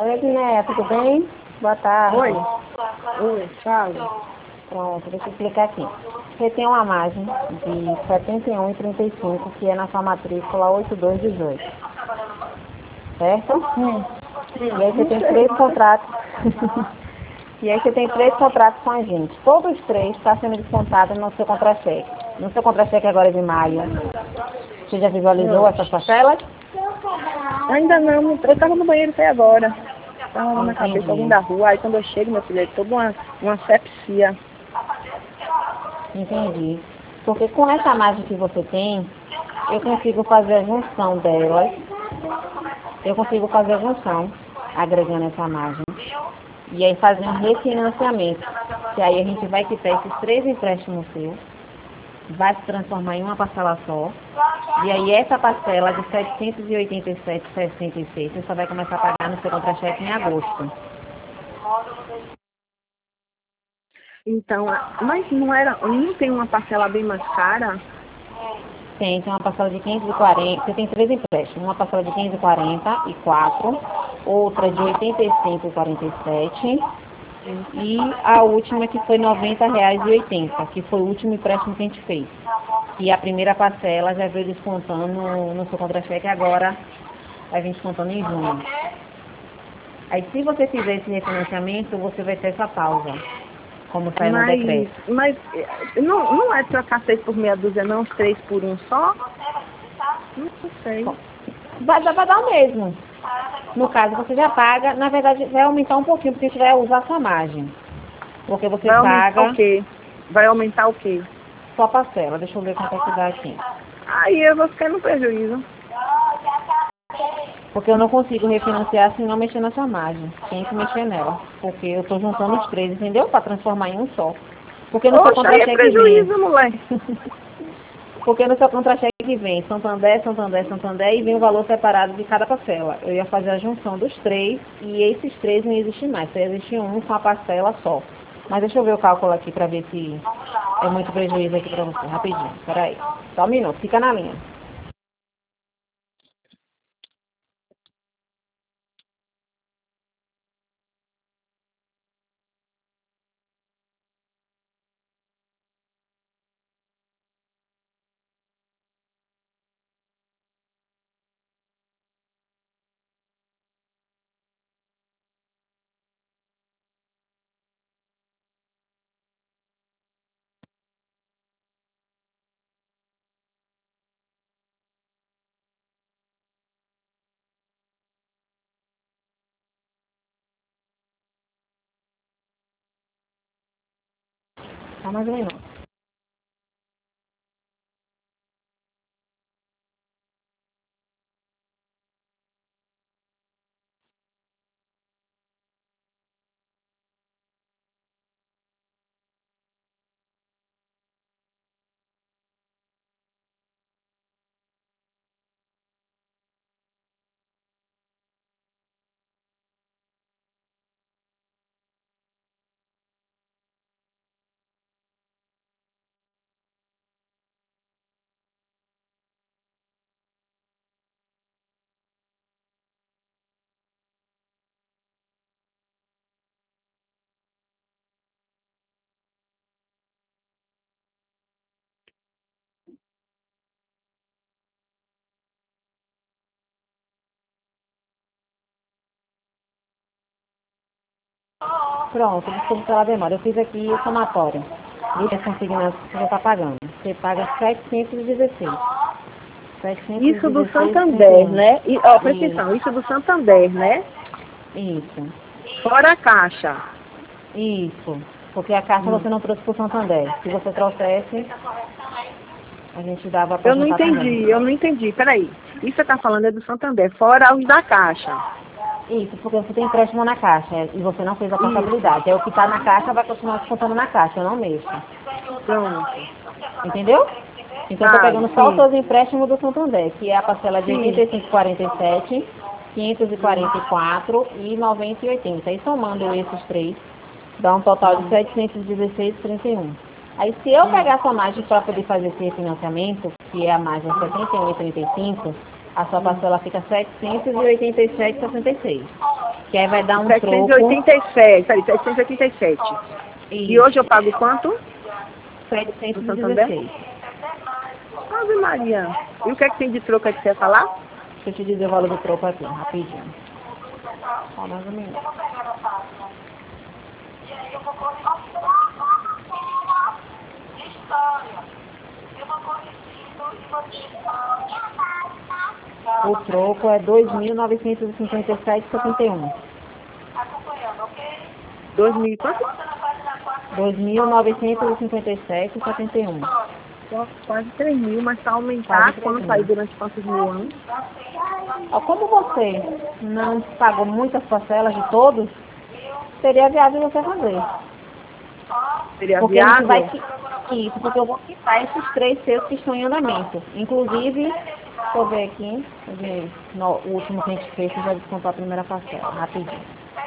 Oi, Edneia, tudo bem? Boa tarde. Oi. Oi, fala. Pronto, deixa eu explicar aqui. Você tem uma margem de 71,35, que é na sua matrícula 8218. Certo? E aí você tem 3 contratos. E aí você tem 3 contratos com a gente. Todos os 3 estão sendo descontados no seu contra-cheque. No seu contra-cheque agora é de maio. Você já visualizou essas parcelas? Ainda não, eu estava no banheiro até agora. Estava na cabeça alguém da rua, aí quando eu chego, meu filho, é toda uma sepsia. Entendi. Porque com essa margem que você tem, eu consigo fazer a junção delas. Eu consigo fazer a junção, agregando essa margem. E aí fazer um refinanciamento. Que aí a gente vai quitar esses 3 empréstimos seus, vai se transformar em uma parcela só. E aí essa parcela de 787,66 você só vai começar a pagar no seu contra-cheque em agosto. Então, mas não tem uma parcela bem mais cara? Tem uma parcela de 540, você tem 3 empréstimos, uma parcela de 544, outra de 85,47 e a última que foi R$ 90,80, que foi o último empréstimo que a gente fez. E a primeira parcela já veio descontando no seu contra-cheque, agora vai vir descontando em junho. Aí se você fizer esse refinanciamento, você vai ter essa pausa, como sai no decreto. Mas não é trocar 6 por meia dúzia, não, 3 por 1 só? Não sei. Vai dar o mesmo. No caso, você já paga, na verdade, vai aumentar um pouquinho, porque a gente vai usar a sua margem. Porque você Vai paga... aumentar o quê? Vai aumentar o quê? Sua parcela. Deixa eu ver quanto é que dá aqui. Aí eu vou ficar no prejuízo. Porque eu não consigo refinanciar se não mexer na sua margem. Tem que mexer nela. Porque eu tô juntando os 3, entendeu? Para transformar em um só. Porque no seu Poxa, aí é contra-cheque prejuízo, moleque. Porque no seu contra-cheque vem Santander, Santander, Santander e vem o valor separado de cada parcela. Eu ia fazer a junção dos 3 e esses 3 não existem mais. Só existe um com a parcela só. Mas deixa eu ver o cálculo aqui para ver se é muito prejuízo aqui para você. Rapidinho, peraí. Só um minuto, fica na linha. Tá mais ou menos. Pronto, desculpa pela demora. Eu fiz aqui o somatório. E as consignações que você está pagando. Você paga 716. Isso do Santander, né? E, ó, presta atenção, isso do Santander, né? Isso. Fora a caixa. Isso. Porque a caixa você não trouxe para o Santander. Se você trouxesse, a gente dava para Eu não entendi. Peraí. Isso que você tá falando é do Santander, fora os da caixa. Isso, porque você tem empréstimo na caixa e você não fez a contabilidade. Aí o que está na caixa vai continuar descontando na caixa, eu não mexo. Pronto. Entendeu? Então eu tô pegando só os seus empréstimos do Santander, que é a parcela de 85,47, 544 e 90,80. E somando esses 3, dá um total de 716,31. Aí se eu pegar a sua margem para poder fazer esse refinanciamento, que é a margem 71,35, a sua parcela fica 787,66. Que aí vai dar um troco. 787, peraí, 787. E hoje eu pago quanto? 716. Ave Maria. E o que é que tem de troco aí que você ia falar? Deixa eu te dizer o valor do troco aqui, rapidinho. Só mais um minuto. O troco é 2.957,71. 2.000 e quanto? 2.957,71. Quase 3.000, mas para aumentar quanto aí durante quantos mil anos? Ó, como você não pagou muitas parcelas de todos, seria viável você fazer. Seria Porque a gente viável? isso, porque eu vou quitar esses 3 seus que estão em andamento. Inclusive, deixa eu ver aqui, o último que a gente fez, você vai descontar a primeira parcela, rapidinho.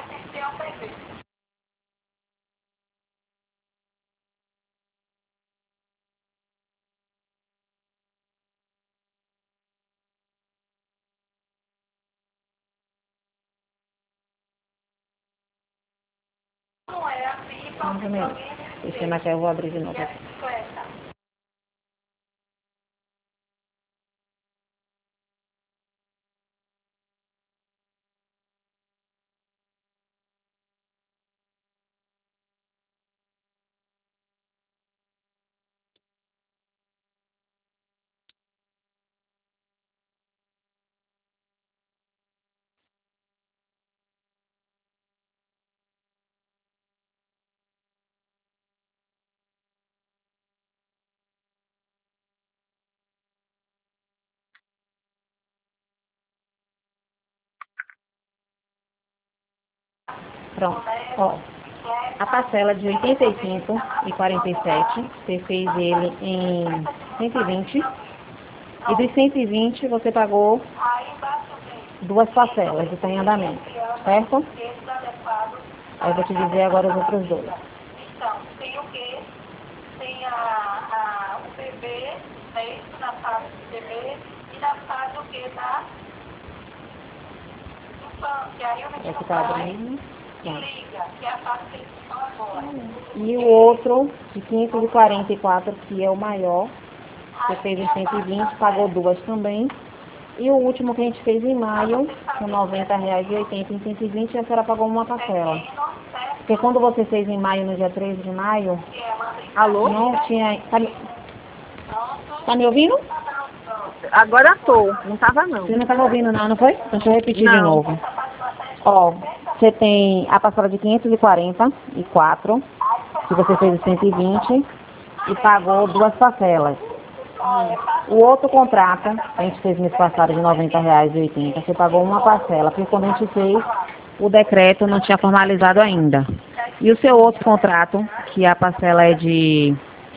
Mais ou menos. O sistema aqui eu vou abrir de novo aqui. Pronto. Ó, a parcela de 85,47, você fez ele em 120. E dos 120 você pagou 2 parcelas, está em andamento, certo? Aí eu vou te dizer agora os outros 2. Então, tem o quê? Tem o bebê, né? Isso na fase do bebê e na fase o quê? Da infância. Aí o médico vai e liga, que é a fase que eles estão agora. E o outro, de 544, que é o maior, você fez em 120, pagou 2 também. E o último que a gente fez em maio, com R$90,80 em 120, a senhora pagou uma parcela. Porque quando você fez em maio, no dia 13 de maio, Alô? não tinha... Tá me ouvindo? Agora tô, não tava não. Você não estava ouvindo não, não foi? Então deixa eu repetir de Não. novo. Ó, você tem a parcela de 544, que você fez em 120 e pagou 2 parcelas. O outro contrato, a gente fez mês passado de R$90,80, você pagou uma parcela, porque quando a gente fez, o decreto não tinha formalizado ainda. E o seu outro contrato, que a parcela é de...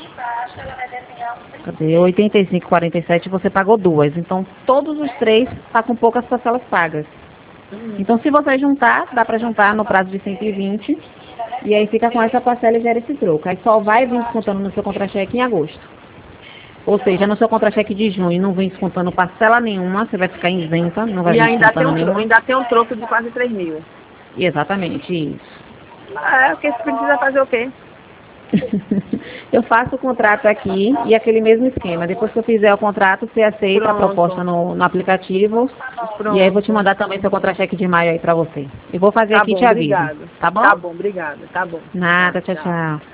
Cadê? 85,47, você pagou 2. Então, todos os 3 tá com poucas parcelas pagas. Então, se você juntar, dá para juntar no prazo de 120, e aí fica com essa parcela e gera esse troco. Aí só vai vir descontando no seu contra-cheque em agosto. Ou seja, no seu contra-cheque de junho não vem descontando parcela nenhuma, você vai ficar isenta, não vai E vir ainda tem, descontando nenhuma. ainda tem um troco de quase 3.000. Exatamente, isso. Porque você precisa fazer o quê? Eu faço o contrato aqui e aquele mesmo esquema. Depois que eu fizer o contrato, você aceita a proposta no aplicativo. Pronto. E aí eu vou te mandar também seu contra-cheque de maio aí pra você. E vou fazer Tá aqui e bom, te aviso. obrigado. Tá bom? Tá bom, obrigada. Tá bom. Nada, tchau, tchau.